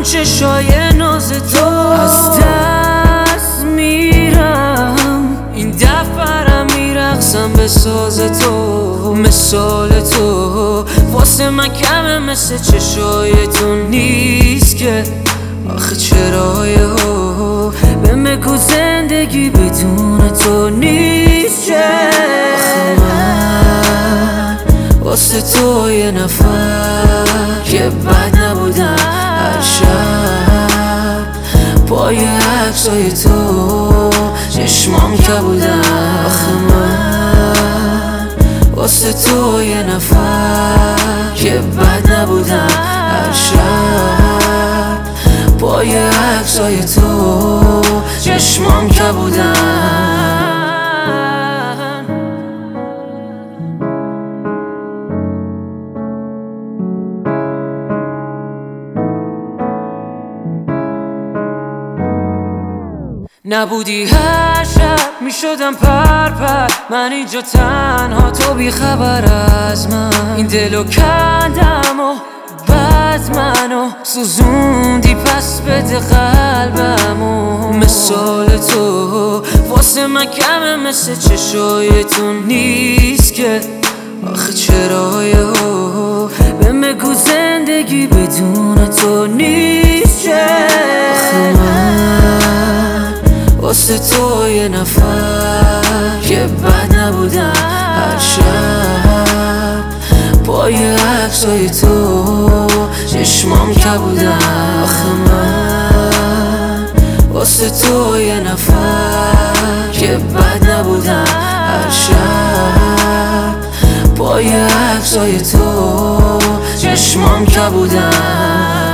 چشای ناز تو از دست میرم. این دفعه میرقصم به ساز تو، مثال تو واسه من کمه مثل چشای تو نیست که. آخه چرای ها به مگو زندگی بدون تو نیست که. آخه من واسه تو یه نفر که بد نبودم هر شب پای عکسای تو چشمام که بودم. آخه من واسه تو یه نفر که بد نبودم هر شب پای عکسای تو چشمام که بودم. نبودی هر شب میشدم پر من اینجا تنها، تو بی خبر از من. این دلو کندم و بعد منو سوزوندی، پس بده قلبمو. مثال تو واسه من کمه مثل چشای تو نیست که. آخه چرای ها به مگو زندگی بدون تو نیست که. آخه من واسه تو یه نفر که بد نبودم هر شب پای عکسای تو چشمام که بودم. آخه من واسه تو یه نفر که بد نبودم هر شب پای عکسای تو چشمام که بودم.